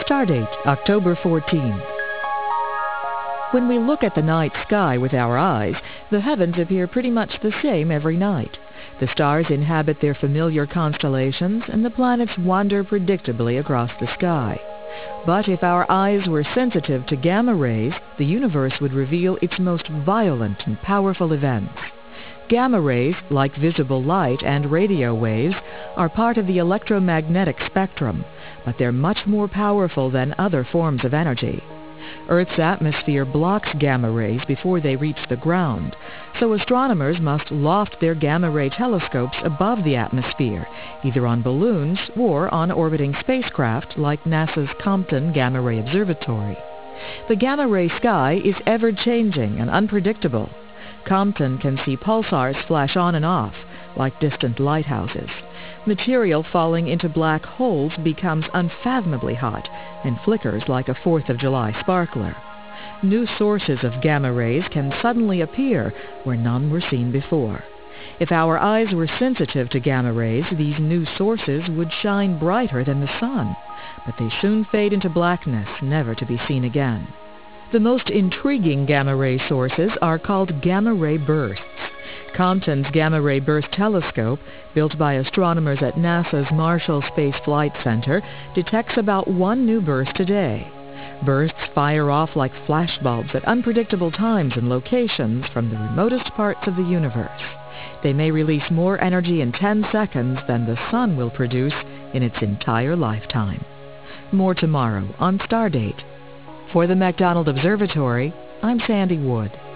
Stardate, October 14. When we look at the night sky with our eyes, the heavens appear pretty much the same every night. The stars inhabit their familiar constellations, and the planets wander predictably across the sky. But if our eyes were sensitive to gamma rays, the universe would reveal its most violent and powerful events. Gamma rays, like visible light and radio waves, are part of the electromagnetic spectrum, but they're much more powerful than other forms of energy. Earth's atmosphere blocks gamma rays before they reach the ground, so astronomers must loft their gamma-ray telescopes above the atmosphere, either on balloons or on orbiting spacecraft like NASA's Compton Gamma-Ray Observatory. The gamma-ray sky is ever-changing and unpredictable. Compton can see pulsars flash on and off, like distant lighthouses. Material falling into black holes becomes unfathomably hot and flickers like a 4th of July sparkler. New sources of gamma rays can suddenly appear where none were seen before. If our eyes were sensitive to gamma rays, these new sources would shine brighter than the sun, but they soon fade into blackness, never to be seen again. The most intriguing gamma-ray sources are called gamma-ray bursts. Compton's Gamma-Ray Burst Telescope, built by astronomers at NASA's Marshall Space Flight Center, detects about one new burst a day. Bursts fire off like flashbulbs at unpredictable times and locations from the remotest parts of the universe. They may release more energy in 10 seconds than the sun will produce in its entire lifetime. More tomorrow on Stardate. For the McDonald Observatory, I'm Sandy Wood.